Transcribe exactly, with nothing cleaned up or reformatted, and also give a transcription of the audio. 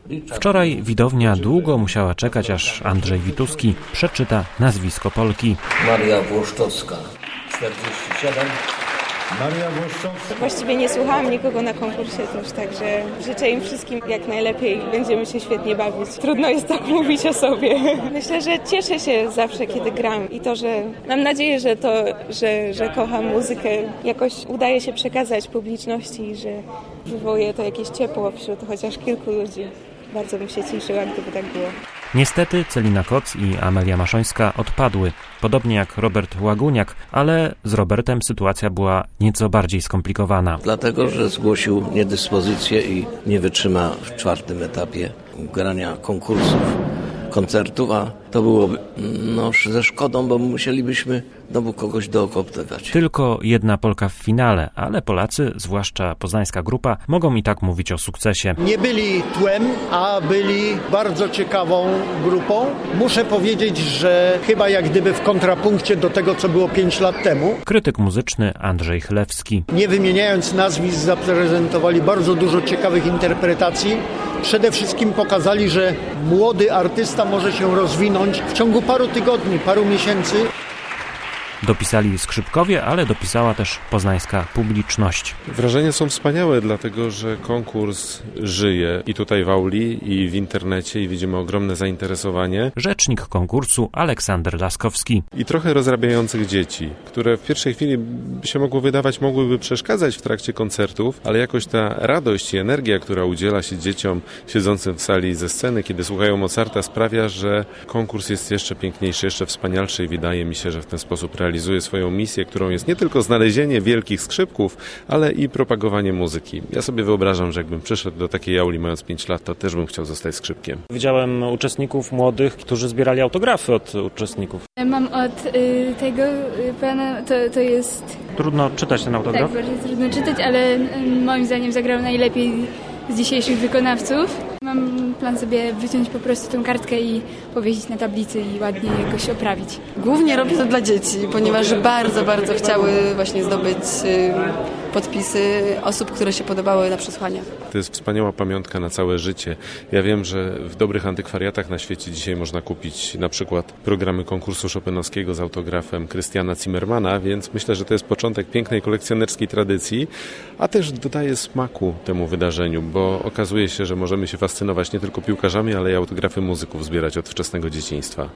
Wczoraj widownia długo musiała czekać, aż Andrzej Wituski przeczyta nazwisko Polki. Maria Włoszczowska, czterdzieści siedem. Maria Włoszczowska. Właściwie nie słuchałam nikogo na konkursie też, także życzę im wszystkim jak najlepiej. Będziemy się świetnie bawić. Trudno jest tak mówić o sobie. Myślę, że cieszę się zawsze, kiedy gram i to, że mam nadzieję, że to, że, że kocham muzykę, jakoś udaje się przekazać publiczności i że wywołuje to jakieś ciepło wśród chociaż kilku ludzi. Bardzo bym się cieszyła, gdyby tak było. Niestety Celina Koc i Amelia Maszońska odpadły, podobnie jak Robert Łaguniak, ale z Robertem sytuacja była nieco bardziej skomplikowana. Dlatego, że zgłosił niedyspozycję i nie wytrzyma w czwartym etapie grania konkursów, koncertów, a to byłoby no, ze szkodą, bo musielibyśmy znowu kogoś dookoptywać. Tylko jedna Polka w finale, ale Polacy, zwłaszcza poznańska grupa, mogą i tak mówić o sukcesie. Nie byli tłem, a byli bardzo ciekawą grupą. Muszę powiedzieć, że chyba jak gdyby w kontrapunkcie do tego, co było pięć lat temu. Krytyk muzyczny Andrzej Chlewski. Nie wymieniając nazwisk, zaprezentowali bardzo dużo ciekawych interpretacji. Przede wszystkim pokazali, że młody artysta może się rozwinąć w ciągu paru tygodni, paru miesięcy. Dopisali skrzypkowie, ale dopisała też poznańska publiczność. Wrażenia są wspaniałe, dlatego że konkurs żyje i tutaj w auli, i w internecie, i widzimy ogromne zainteresowanie. Rzecznik konkursu Aleksander Laskowski. I trochę rozrabiających dzieci, które w pierwszej chwili by się mogło wydawać, mogłyby przeszkadzać w trakcie koncertów, ale jakoś ta radość i energia, która udziela się dzieciom siedzącym w sali ze sceny, kiedy słuchają Mozarta, sprawia, że konkurs jest jeszcze piękniejszy, jeszcze wspanialszy i wydaje mi się, że w ten sposób realizuje swoją misję, którą jest nie tylko znalezienie wielkich skrzypków, ale i propagowanie muzyki. Ja sobie wyobrażam, że jakbym przyszedł do takiej auli mając pięć lat, to też bym chciał zostać skrzypkiem. Widziałem uczestników młodych, którzy zbierali autografy od uczestników. Mam od y, tego y, pana, to, to jest... Trudno czytać ten autograf? Tak, bardzo trudno czytać, ale y, moim zdaniem zagrał najlepiej z dzisiejszych wykonawców. Mam plan sobie wyciąć po prostu tę kartkę i powiesić na tablicy i ładnie jakoś oprawić. Głównie robię to dla dzieci, ponieważ bardzo, bardzo chciały właśnie zdobyć podpisy osób, które się podobały na przesłaniach. To jest wspaniała pamiątka na całe życie. Ja wiem, że w dobrych antykwariatach na świecie dzisiaj można kupić na przykład programy konkursu chopinowskiego z autografem Christiana Zimmermana, więc myślę, że to jest początek pięknej kolekcjonerskiej tradycji, a też dodaje smaku temu wydarzeniu, bo okazuje się, że możemy się fascynować nie tylko piłkarzami, ale i autografy muzyków zbierać od wczesnego dzieciństwa.